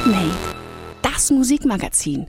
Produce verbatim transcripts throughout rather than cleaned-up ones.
Handmade, das Musikmagazin.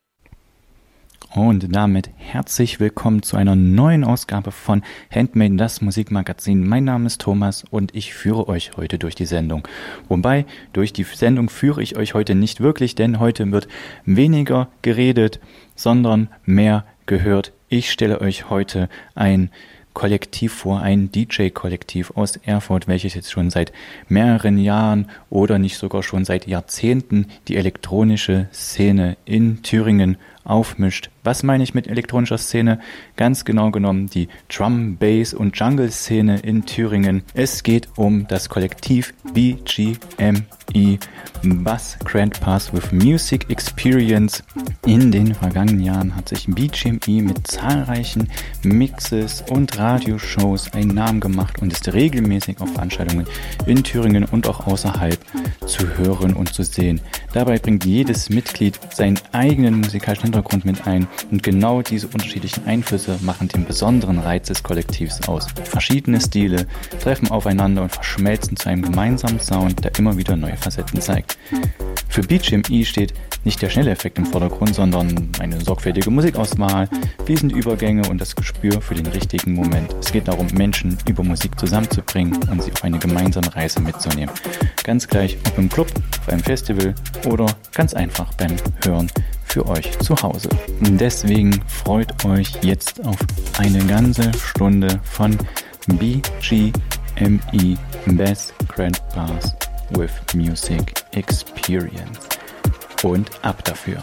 Und damit herzlich willkommen zu einer neuen Ausgabe von Handmade, das Musikmagazin. Mein Name ist Thomas und ich führe euch heute durch die Sendung. Wobei, durch die Sendung führe ich euch heute nicht wirklich, denn heute wird weniger geredet, sondern mehr gehört. Ich stelle euch heute ein Kollektiv vor, ein D J-Kollektiv aus Erfurt, welches jetzt schon seit mehreren Jahren oder nicht sogar schon seit Jahrzehnten die elektronische Szene in Thüringen aufmischt. Was meine ich mit elektronischer Szene? Ganz genau genommen die Drum, Bass und Jungle-Szene in Thüringen. Es geht um das Kollektiv B G M E, Bus Grand Pass with Music Experience. In den vergangenen Jahren hat sich B G M E mit zahlreichen Mixes und Radioshows einen Namen gemacht und ist regelmäßig auf Veranstaltungen in Thüringen und auch außerhalb zu hören und zu sehen. Dabei bringt jedes Mitglied seinen eigenen musikalischen Hintergrund mit ein und genau diese unterschiedlichen Einflüsse machen den besonderen Reiz des Kollektivs aus. Verschiedene Stile treffen aufeinander und verschmelzen zu einem gemeinsamen Sound, der immer wieder neue Facetten zeigt. Für B G M E steht nicht der schnelle Effekt im Vordergrund, sondern eine sorgfältige Musikauswahl, fließende Übergänge und das Gespür für den richtigen Moment. Es geht darum, Menschen über Musik zusammenzubringen und sie auf eine gemeinsame Reise mitzunehmen. Ganz gleich, ob im Club, auf einem Festival oder ganz einfach beim Hören für euch zu Hause. Deswegen freut euch jetzt auf eine ganze Stunde von B G M E, Bus Grand Pass with Music Experience. Und ab dafür.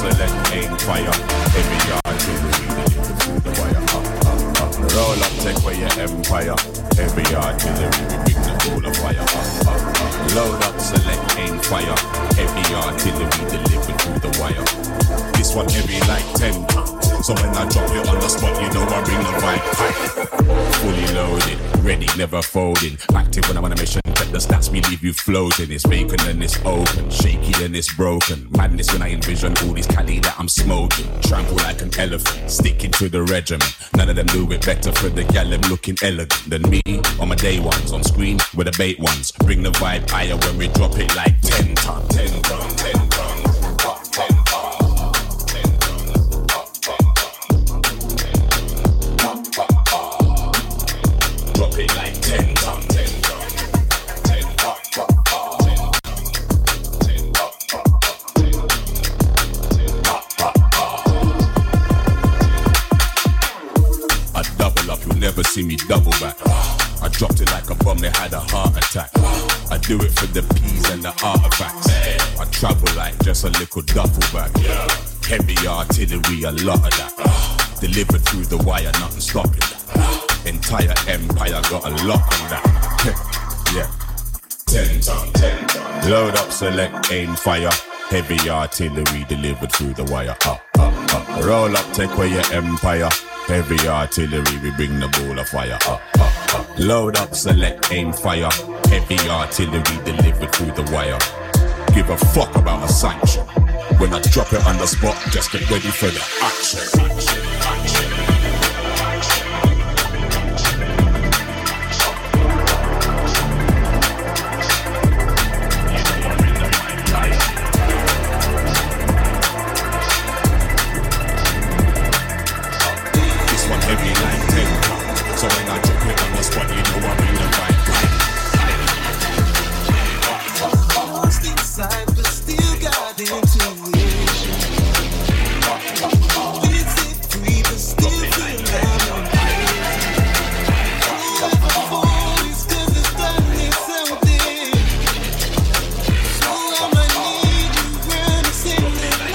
select, aim, fire. Heavy artillery, deliver through the wire. Uh, uh, uh. Roll up, take away your empire. Heavy artillery, we bring the ball of fire. Uh, uh, uh. Load up, select, aim, fire. Heavy artillery, deliver through the wire. This one heavy like ten pounds. So when I drop it on the spot, you know I bring the vibe. Fully loaded, ready, never folding. Active when I'm on a mission. Check the stats, me leave you floating. It's vacant and it's open, shaky then it's broken. Madness when I envision all these Cali that I'm smoking. Trample like an elephant, sticking to the regiment. None of them do it better for the gal, them looking elegant than me. On my day ones, on screen with the bait ones. Bring the vibe higher when we drop it like ten ton, ten ton, ten ton, top ten ton. Drop it like ten ton, ten ton, ten ton, ten I double up, you'll never see me double back. I dropped it like a bomb, they had a heart attack. I do it for the peas and the artifacts. I travel like just a little duffel bag. Heavy artillery, a lot of that. Delivered through the wire, nothing stopping that. Entire empire got a lock on that. Yeah. Ten ton, ten ton. Load up, select, aim, fire. Heavy artillery delivered through the wire. Up, up, up. Roll up, take away your empire. Heavy artillery, we bring the ball of fire. Up, up, up. Load up, select, aim, fire. Heavy artillery delivered through the wire. Give a fuck about a sanction. When I drop it on the spot, just get ready for the action. Action, action. So when I drop it on the spot, you know I bring the vibe. Lost inside, but still got intuition. Visit free, but still feel down. Whoever is cause it's done it something. So I'ma need you when it's in the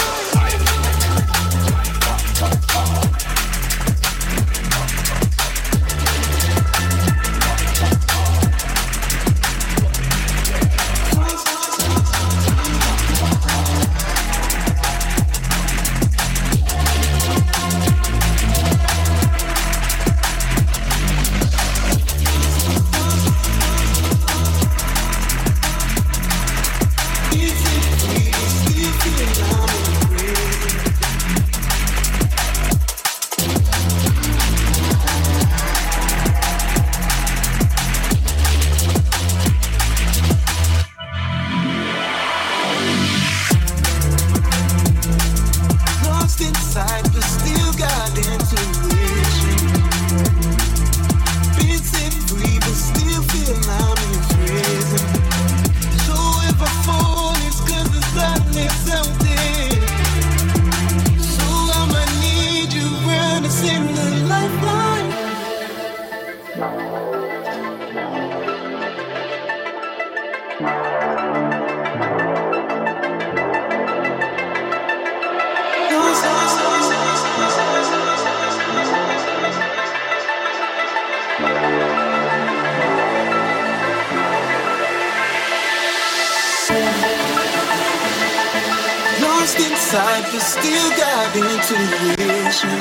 inside, but still got intuition.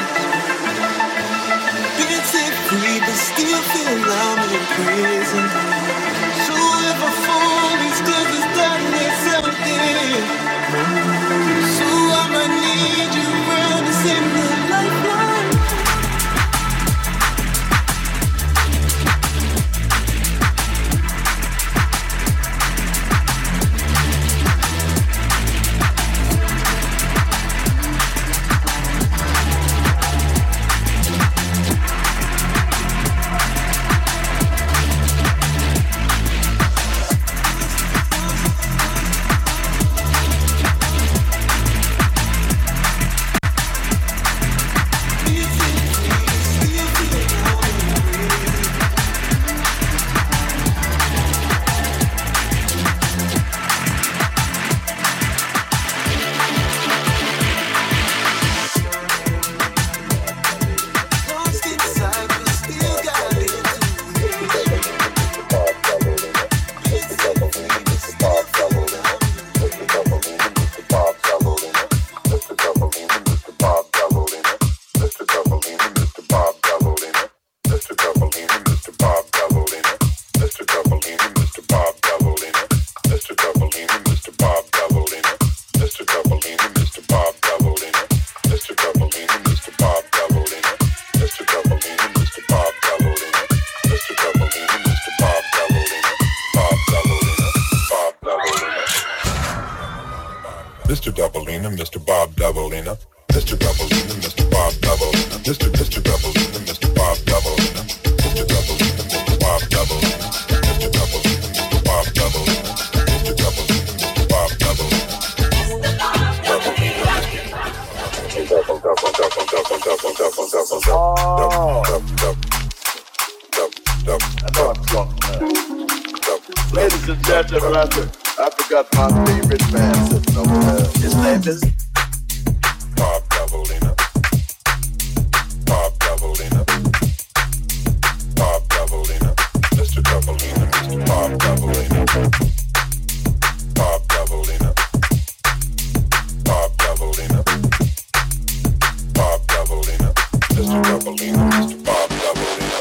Been set free, but still feel I'm in prison. So if I fall, it's cause it's done it something. So I'ma need you around to send the lifeline. Doublina, Mister Bob Doublina, Mister Doublina, Mister Bob Doublina, Mister Mister Doublina, Mister Bob Doublina, Mister Doublina, Mister Bob Doublina, Mister Doublina, Mister Bob Doublina, Mister Doublina, Mister Bob Doublina, double double double double double double double double double double double. Ladies and gentlemen, I for- I forgot my favorite man sitting over there. His name is Bob Doublina, Bob Doublina, Bob Doublina, Mister Doublina, Mister Bob Doublina, Bob Doublina, Bob Doublina, Bob Doublina, Mister Doublina, Mister Bob Doublina.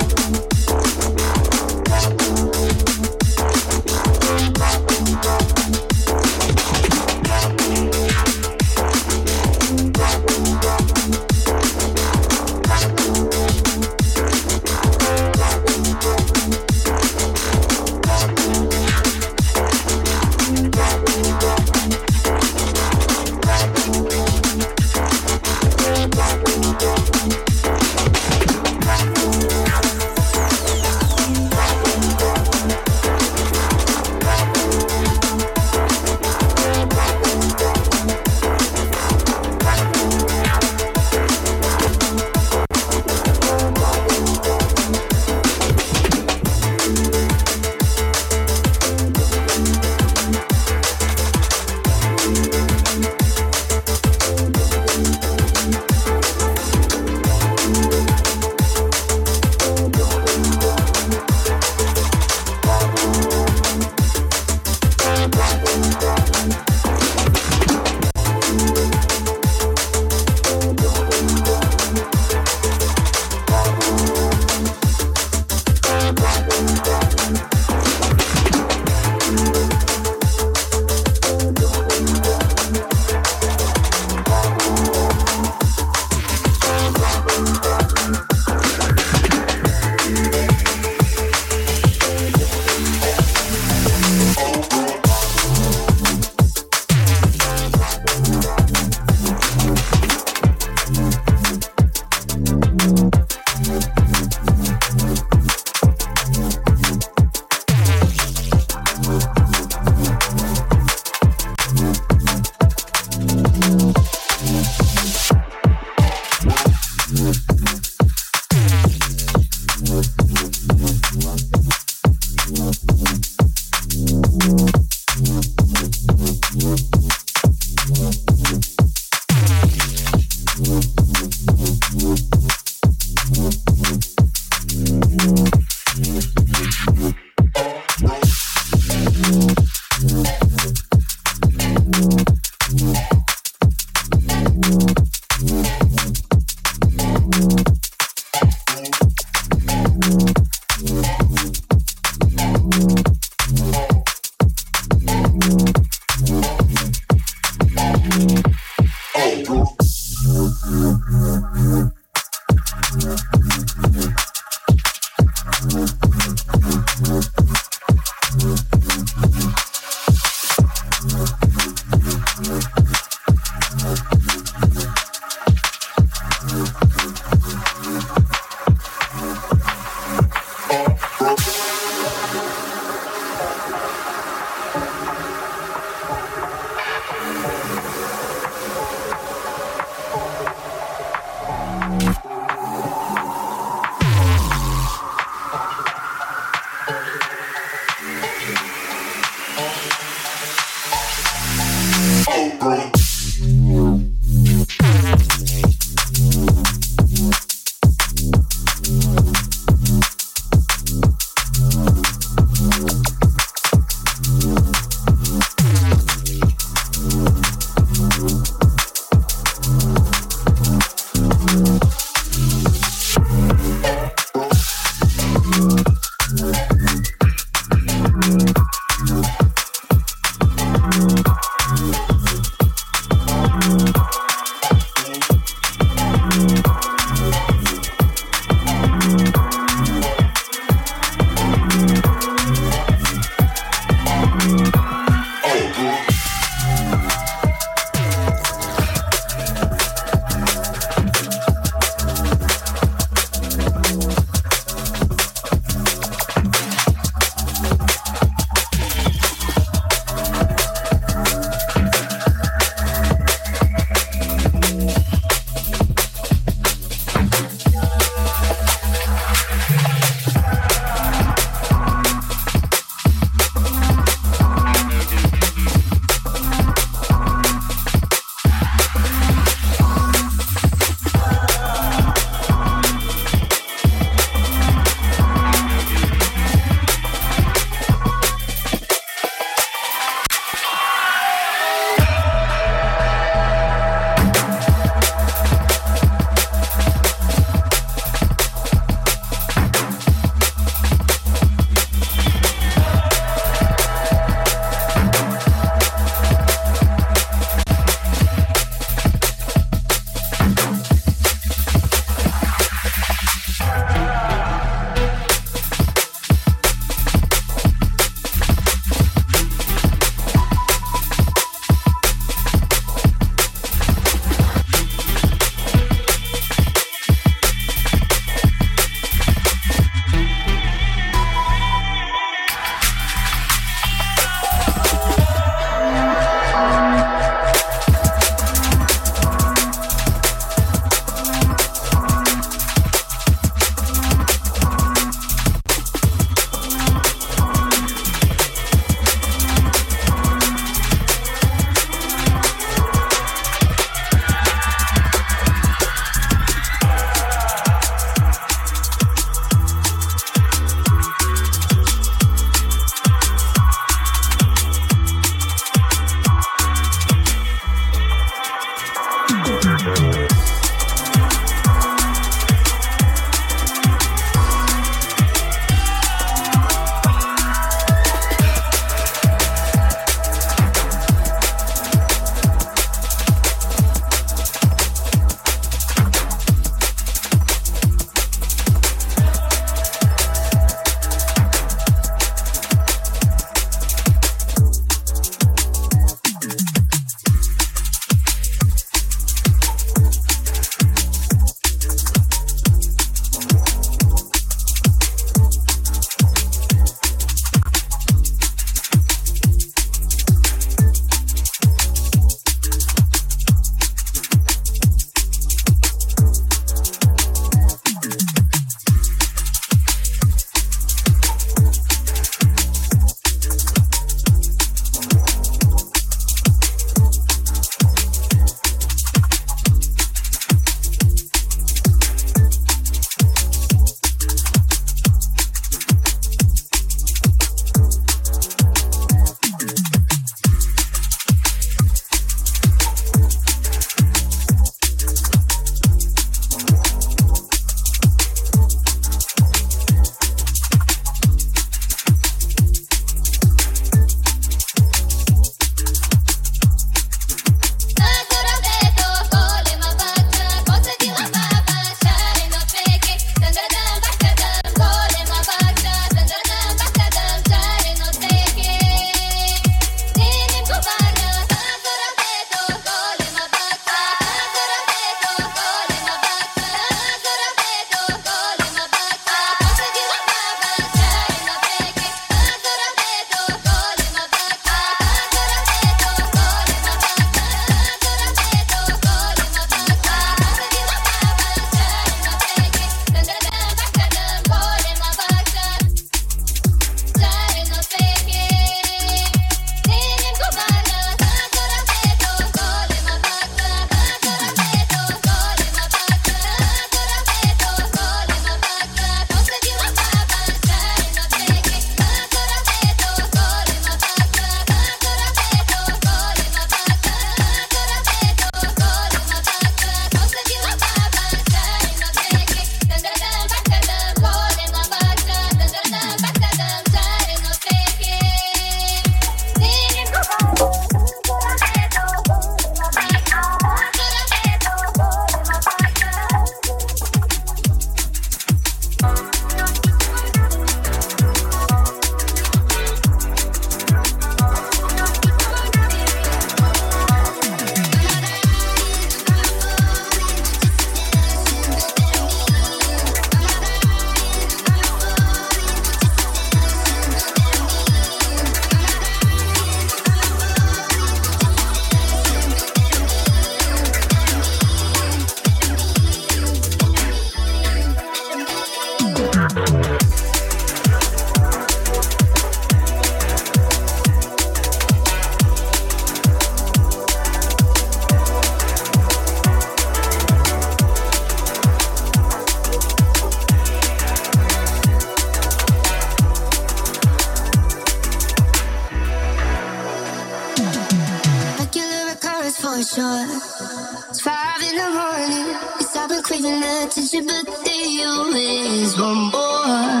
I'm craving attention, but they always want more.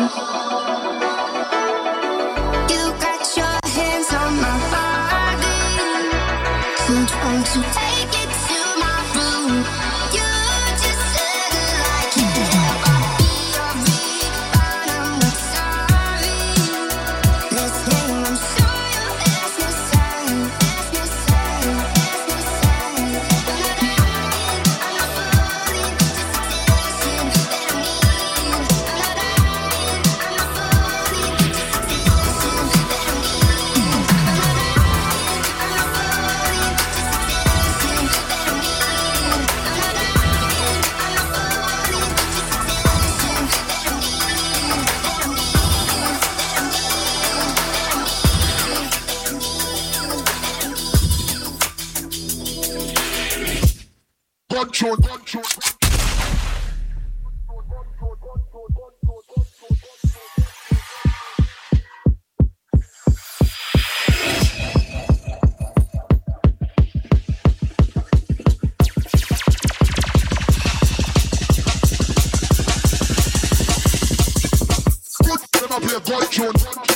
You got your hands on my body, so trying to take it to my room. You just said it like yeah, I'll be your rebound. I'm not sorry. Let's name, I'm sure you'll ask me sign, ask me sign, ask me sign. But not I, I'm not falling, just attention that I need. I'm not I, I'm not falling, just attention that I need. I'm not I, I'm not falling, just attention that I need. I'm not I, I'm not falling, just attention that I need. Control, control. Never play control.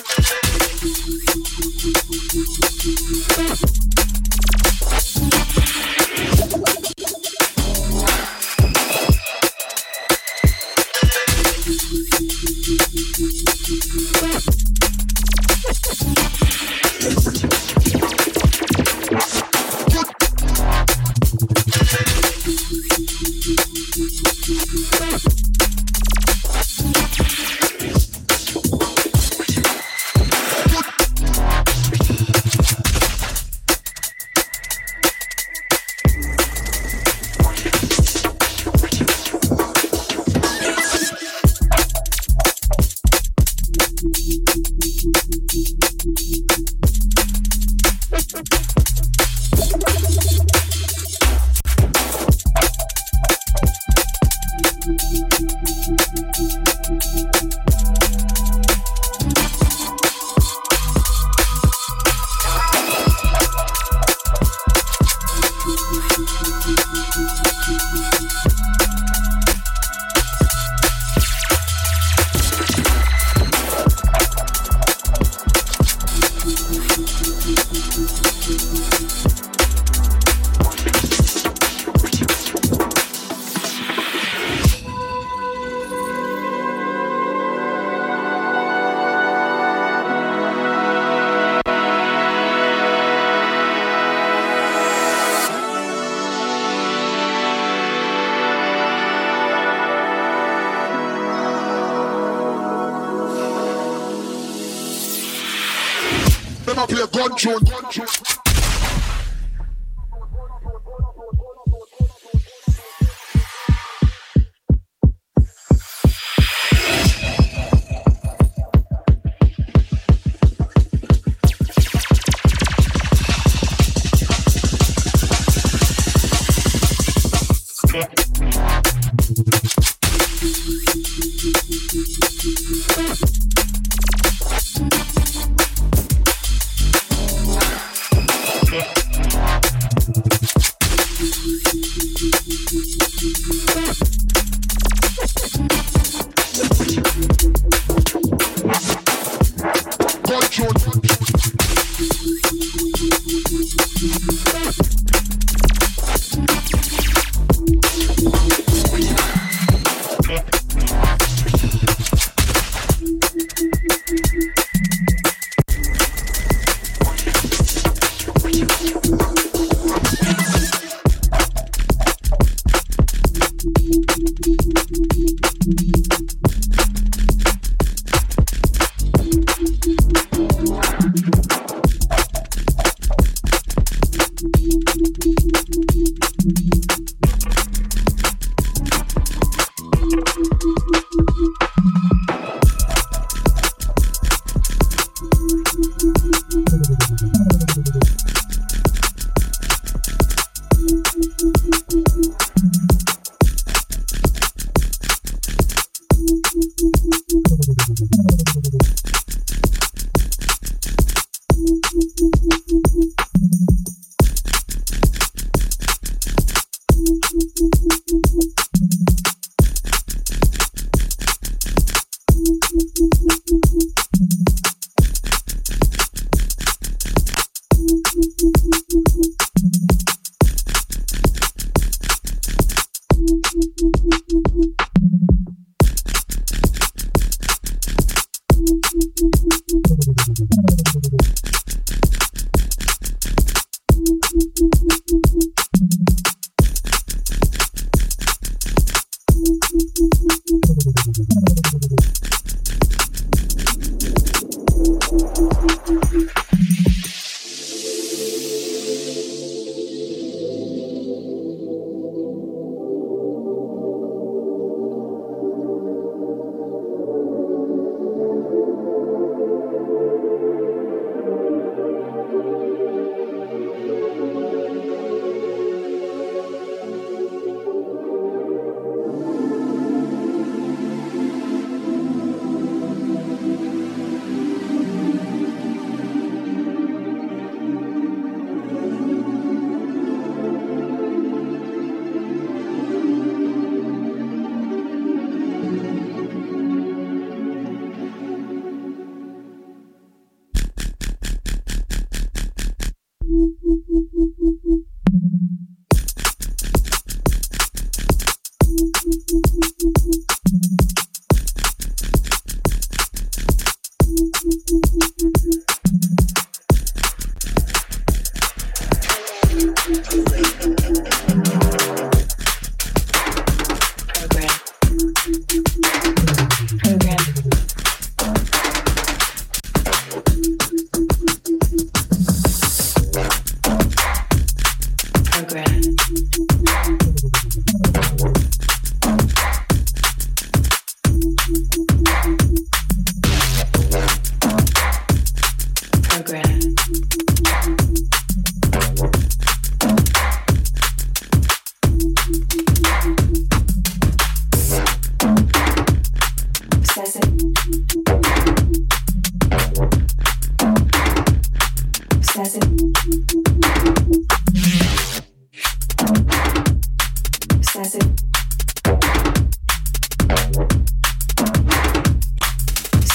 Never play control, control.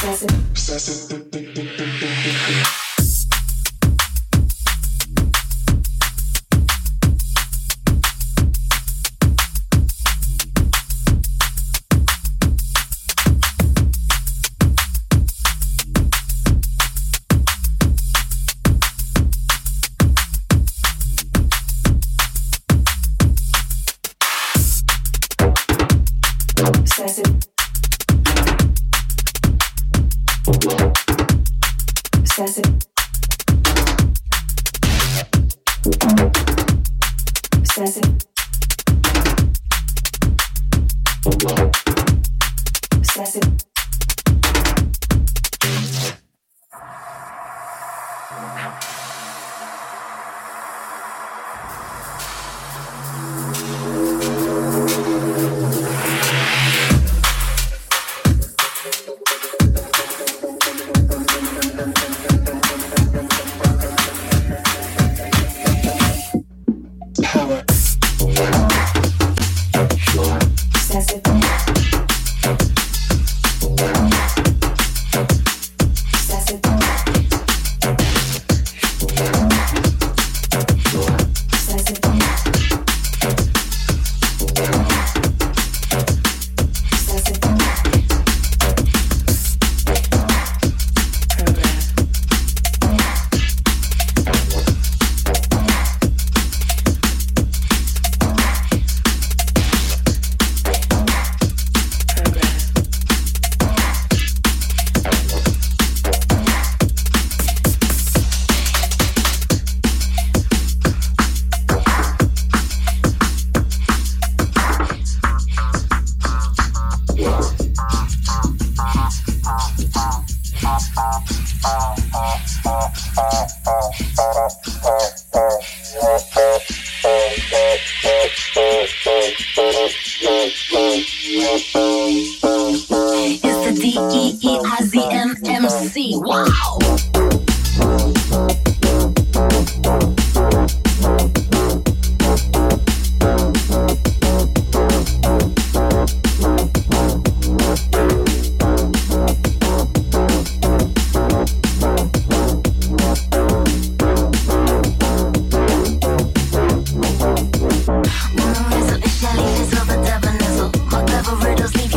Riddles leave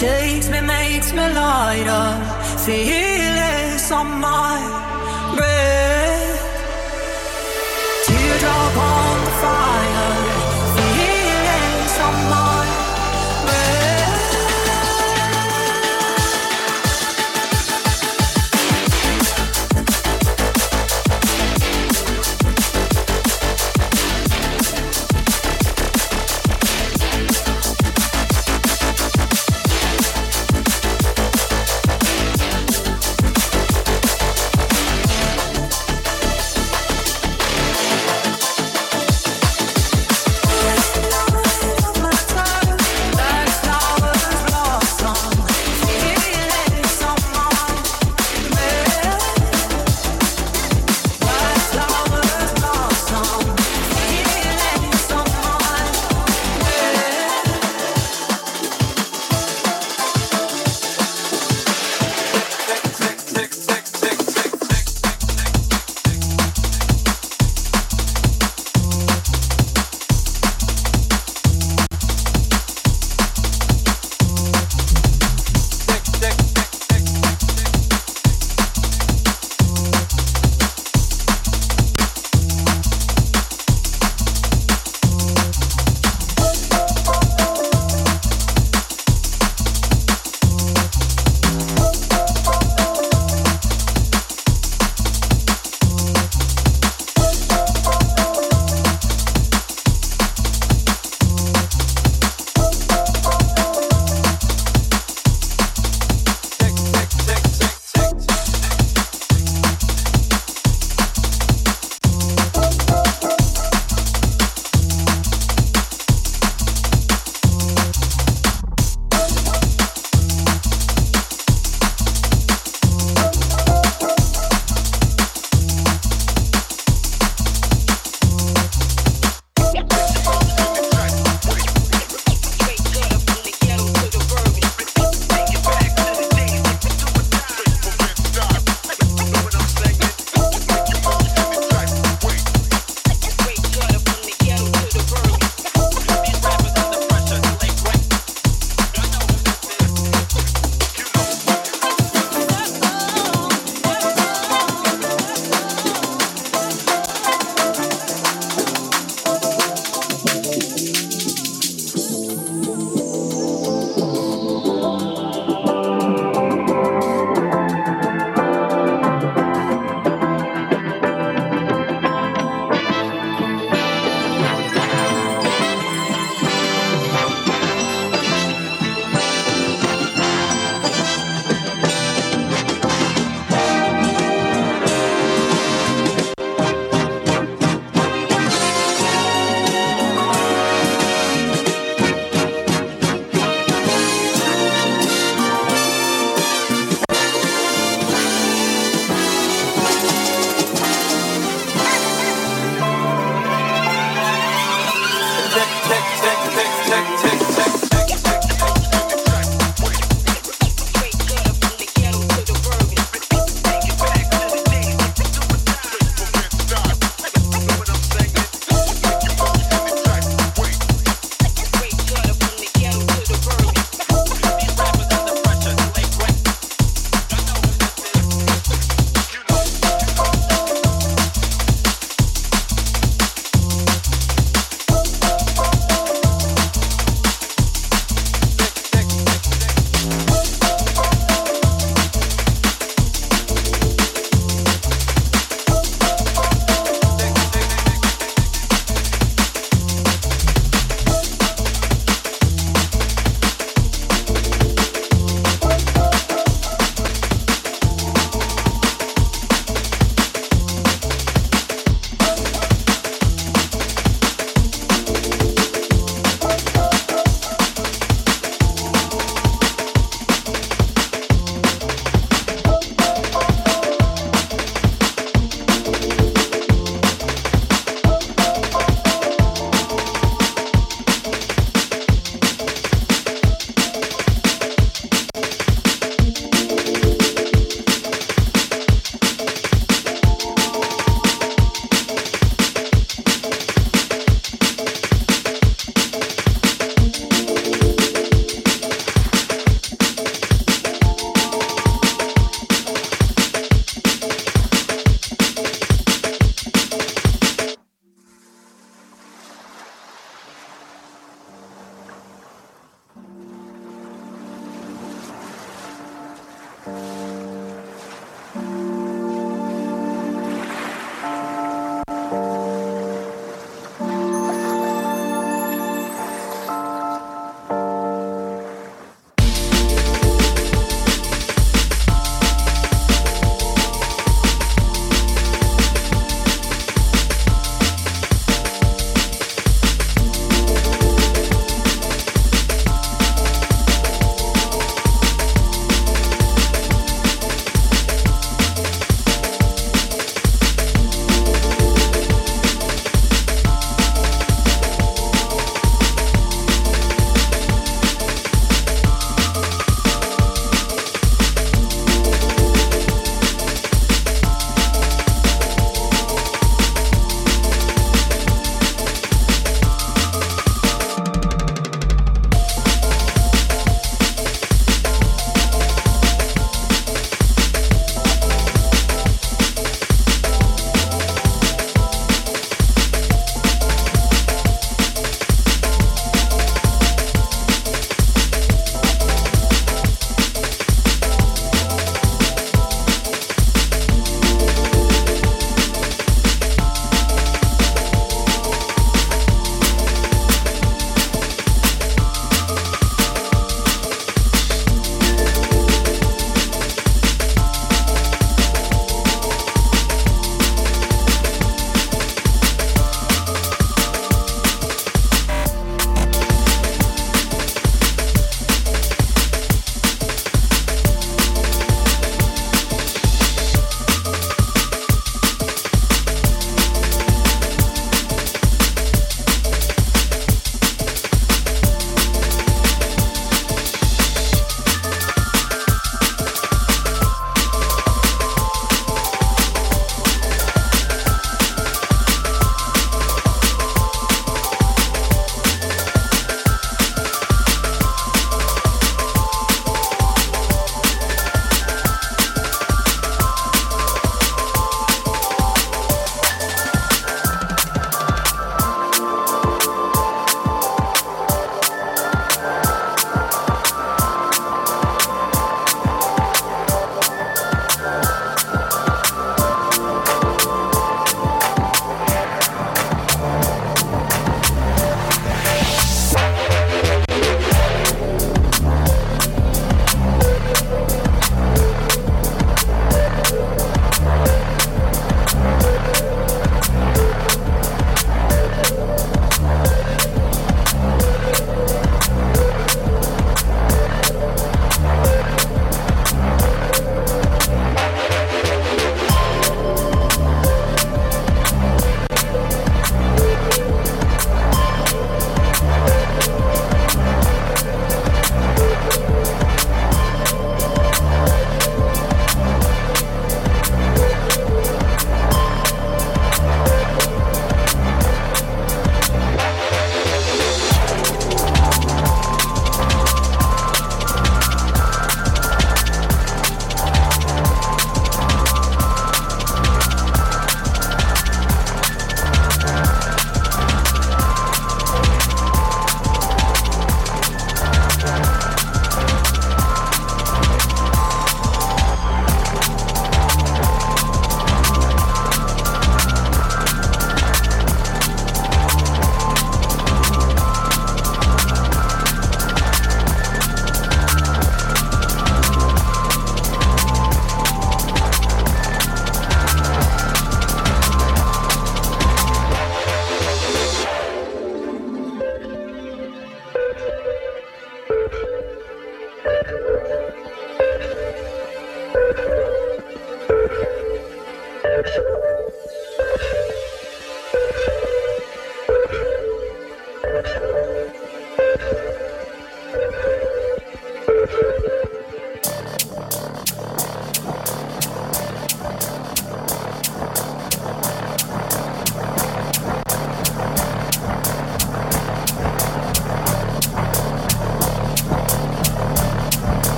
Shakes me, makes me lighter. Fearless on my breath. Teardrop on the fire. Fearless on my breath.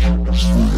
Thank